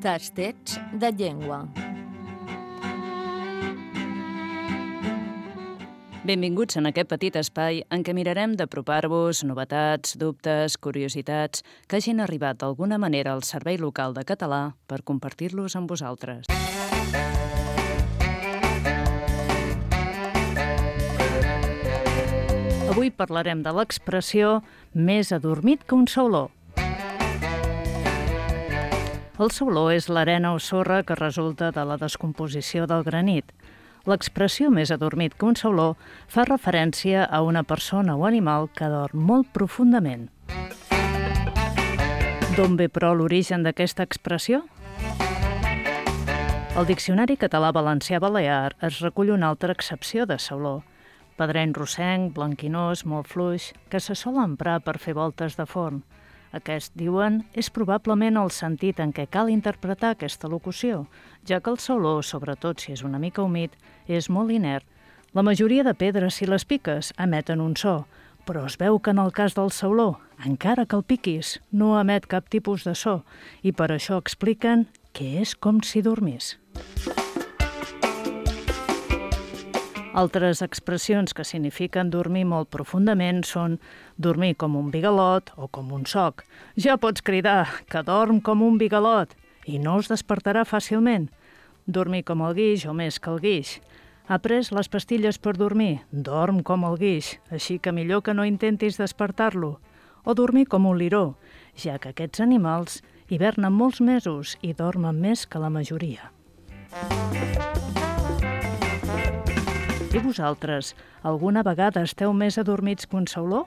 Tastets de llengua. Benvinguts en aquest petit espai en què mirarem d'apropar-vos novetats, dubtes, curiositats que hagin arribat d'alguna manera al Servei Local de Català per compartir-los amb vosaltres. Avui parlarem de l'expressió més adormit que un sauló. El sauló és l'arena o sorra que resulta de la descomposició del granit. L'expressió més adormit que un sauló fa referència a una persona o animal que dorm molt profundament. D'on ve, però, l'origen d'aquesta expressió? Al Diccionari Català-Valencià-Balear es recull una altra accepció de sauló. Pedreny rosenc, blanquinós, molt fluix, que se sol emprar per fer voltes de forn. Aquest, diuen, és probablement el sentit en què cal interpretar aquesta locució, ja que el sauló, sobretot si és una mica humit, és molt inert. La majoria de pedres, si les piques, emeten un so, però es veu que en el cas del sauló, encara que el piquis, no emet cap tipus de so, i per això expliquen que és com si dormís. Altres expressions que signifiquen dormir molt profundament són dormir com un bigalot o com un soc. Ja pots cridar que dorm com un bigalot i no es despertarà fàcilment. Dormir com el guix o més que el guix. Ha pres les pastilles per dormir? Dorm com el guix, així que millor que no intentis despertar-lo. O dormir com un liró, ja que aquests animals hivernen molts mesos i dormen més que la majoria. I vosaltres, alguna vegada esteu més adormits que un sauló?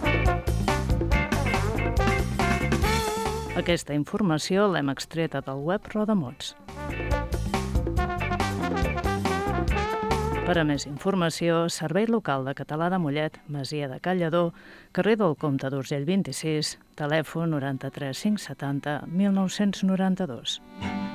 Aquesta informació l'hem extreta del web Rodamots. Per a més informació, Servei Local de Català de Mollet, Masia de Cal Lledó, carrer del Comte d'Urgell 26, telèfon 93 570 1992.